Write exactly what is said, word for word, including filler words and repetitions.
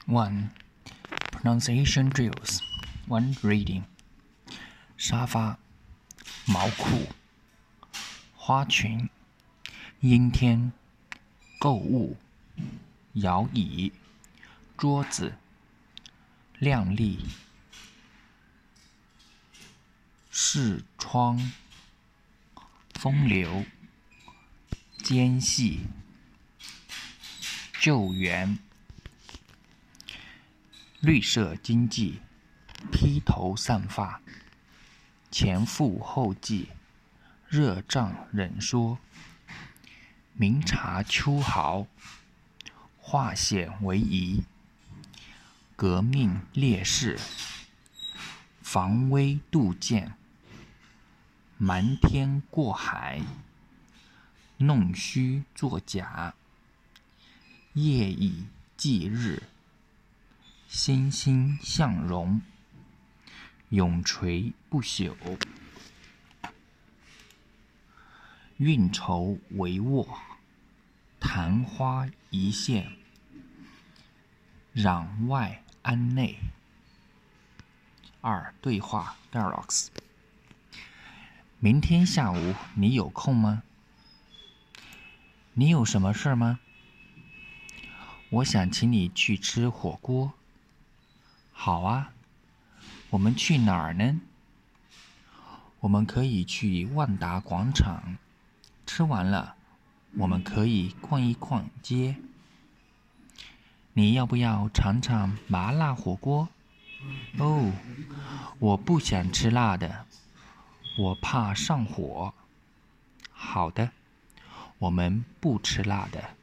one. Pronunciation drills. one. Reading. 沙发、毛裤、花裙、阴天、购物、摇椅、桌子、亮丽、视窗、风流、间隙、救援、绿色经济、披头散发、前赴后继、热胀冷缩、明察秋毫、化险为夷、革命烈士、防微杜渐、瞒天过海、弄虚作假、夜以继日、欣欣向荣、永垂不朽、运筹帷幄、昙花一现、攘外安内。二、对话 dialogues。 明天下午你有空吗？你有什么事吗？我想请你去吃火锅。好啊，我们去哪儿呢？我们可以去万达广场，吃完了，我们可以逛一逛街。你要不要尝尝麻辣火锅？哦，我不想吃辣的，我怕上火。好的，我们不吃辣的。